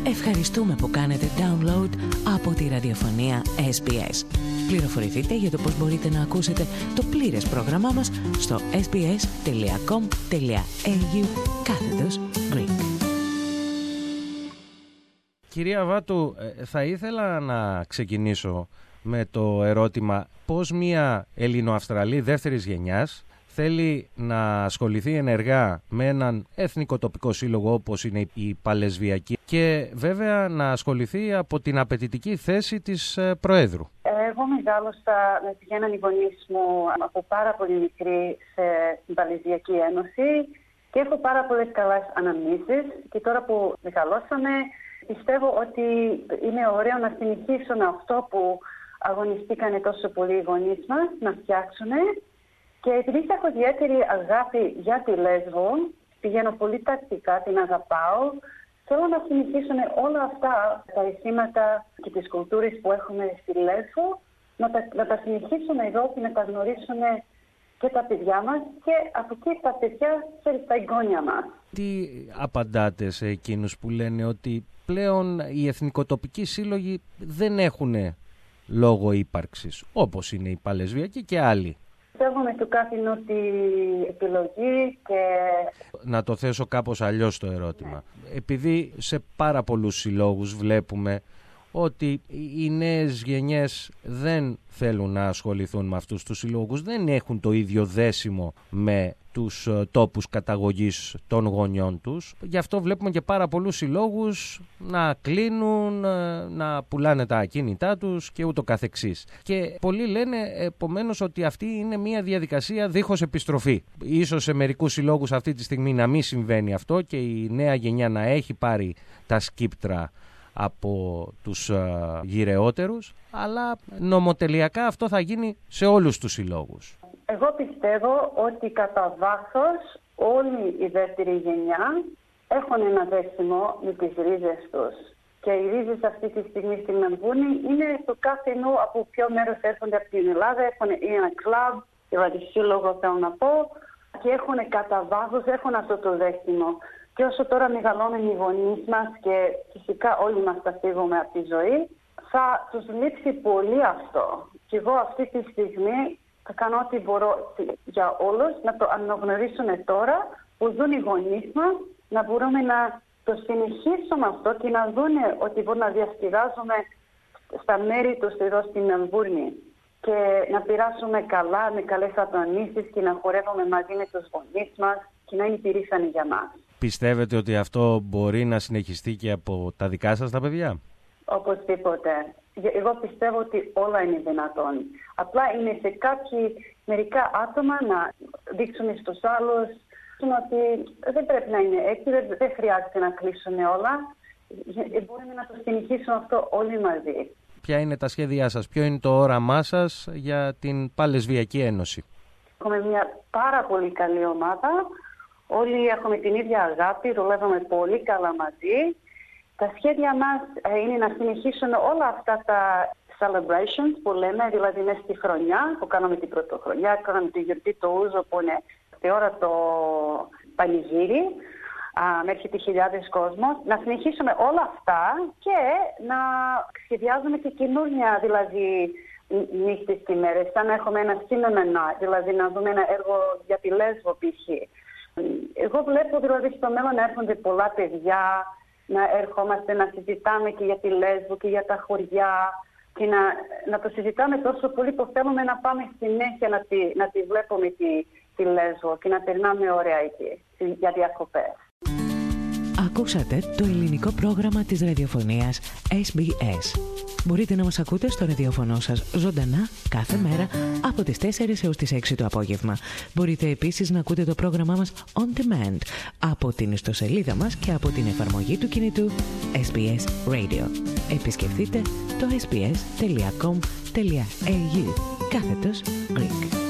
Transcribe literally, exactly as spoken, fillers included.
Ευχαριστούμε που κάνετε download από τη ραδιοφωνία ες μπι ες. Πληροφορηθείτε για το πώς μπορείτε να ακούσετε το πλήρες πρόγραμμά μας στο sbs.com.au κάθετος Greek. Κυρία Βάτου, θα ήθελα να ξεκινήσω με το ερώτημα πώς μια Ελληνοαυστραλή δεύτερης γενιάς θέλει να ασχοληθεί ενεργά με έναν εθνικό τοπικό σύλλογο όπως είναι η Παλεσβιακή και βέβαια να ασχοληθεί από την απαιτητική θέση της Προέδρου. Εγώ μεγάλωσα με πηγαίναν οι γονείς μου από πάρα πολύ μικρή στην Παλεσβιακή Ένωση και έχω πάρα πολλές καλές αναμνήσεις και τώρα που μεγαλώσαμε πιστεύω ότι είναι ωραίο να συνεχίσουμε αυτό που αγωνιστήκανε τόσο πολύ οι γονείς μας να φτιάξουν. Και επειδή έχω ιδιαίτερη αγάπη για τη Λέσβο, πηγαίνω πολύ τακτικά, την αγαπάω, θέλω να συνεχίσουν όλα αυτά τα αισθήματα και τις κουλτούρες που έχουμε στη Λέσβο, να τα, να τα συνεχίσουμε εδώ και να τα γνωρίσουμε και τα παιδιά μας και από εκεί τα παιδιά και τα εγγόνια μας. Τι απαντάτε σε εκείνους που λένε ότι πλέον οι εθνικοτοπικοί σύλλογοι δεν έχουν λόγο ύπαρξης, όπως είναι η Παλεσβιακή και άλλοι? Πιστεύουμε του καθενός τη επιλογή και... Να το θέσω κάπως αλλιώς το ερώτημα. Ναι. Επειδή σε πάρα πολλούς συλλόγους βλέπουμε ότι οι νέες γενιές δεν θέλουν να ασχοληθούν με αυτούς τους συλλόγους, δεν έχουν το ίδιο δέσιμο με τους τόπους καταγωγής των γονιών τους. Γι' αυτό βλέπουμε και πάρα πολλούς συλλόγους να κλείνουν, να πουλάνε τα ακίνητά τους και ούτω καθεξής. Και πολλοί λένε επομένως ότι αυτή είναι μια διαδικασία δίχως επιστροφή. Ίσως σε μερικούς συλλόγους αυτή τη στιγμή να μην συμβαίνει αυτό και η νέα γενιά να έχει πάρει τα σκύπτρα από τους uh, γυρεότερους, αλλά νομοτελειακά αυτό θα γίνει σε όλους τους συλλόγους. Εγώ πιστεύω ότι κατά βάθος όλη η δεύτερη γενιά έχουν ένα δέσιμο με τις ρίζες τους. Και οι ρίζες αυτή τη στιγμή στην Μελβούρνη είναι το κάθε νου από ποιο μέρος έρχονται από την Ελλάδα. Έχουν ένα κλαμπ, δηλαδή σύλλογο θέλω να πω, και έχουν κατά βάθος, έχουν αυτό το δέσιμο. Και όσο τώρα μεγαλώνουν οι γονείς μας και φυσικά όλοι μας θα φύγουμε από τη ζωή, θα τους λείψει πολύ αυτό. Και εγώ αυτή τη στιγμή θα κάνω ό,τι μπορώ για όλους να το αναγνωρίσουν τώρα που ζουν οι γονείς μας, να μπορούμε να το συνεχίσουμε αυτό και να δουν ότι μπορούμε να διασκεδάζουμε στα μέρη τους εδώ στην Μελβούρνη και να πειράσουμε καλά, με καλές αντωνίσεις και να χορεύουμε μαζί με τους γονείς μας και να είναι περήφανοι για μας. Πιστεύετε ότι αυτό μπορεί να συνεχιστεί και από τα δικά σας τα παιδιά? Οπωσδήποτε. Εγώ πιστεύω ότι όλα είναι δυνατόν. Απλά είναι σε κάποιοι μερικά άτομα να δείξουν στους άλλους ότι δεν πρέπει να είναι έτσι, δεν χρειάζεται να κλείσουν όλα. Μπορούμε να το συνεχίσουμε αυτό όλοι μαζί. Ποια είναι τα σχέδιά σας, ποιο είναι το όραμά σας για την Παλεσβιακή Ένωση? Έχουμε μια πάρα πολύ καλή ομάδα. Όλοι έχουμε την ίδια αγάπη, δουλεύουμε πολύ καλά μαζί. Τα σχέδια μας είναι να συνεχίσουν όλα αυτά τα celebrations που λέμε, δηλαδή μέσα στη χρονιά, που κάναμε την πρωτοχρονιά, κάναμε τη γιορτή του Ούζο που είναι τη ώρα το πανηγύρι, μέχρι τη χιλιάδες κόσμος. Να συνεχίσουμε όλα αυτά και να σχεδιάζουμε και καινούργια, δηλαδή νύχτες και μέρες, σαν να έχουμε ένα cinema, δηλαδή να δούμε ένα έργο για τη Λέσβο π.χ. Εγώ βλέπω δηλαδή στο μέλλον να έρχονται πολλά παιδιά, να ερχόμαστε να συζητάμε και για τη Λέσβο και για τα χωριά και να, να το συζητάμε τόσο πολύ που θέλουμε να πάμε συνέχεια να τη, να τη βλέπουμε τη, τη Λέσβο και να περνάμε ωραία εκεί για διακοπές. Ακούσατε το ελληνικό πρόγραμμα της ραδιοφωνίας ες μπι ες. Μπορείτε να μας ακούτε στο ραδιόφωνο σας ζωντανά κάθε μέρα από τις τέσσερις έως τις έξι το απόγευμα. Μπορείτε επίσης να ακούτε το πρόγραμμά μας on demand από την ιστοσελίδα μας και από την εφαρμογή του κινητού ες μπι ες Radio. Επισκεφτείτε το ες μπι ες τελεία κομ τελεία έι γιου κάθετος Greek.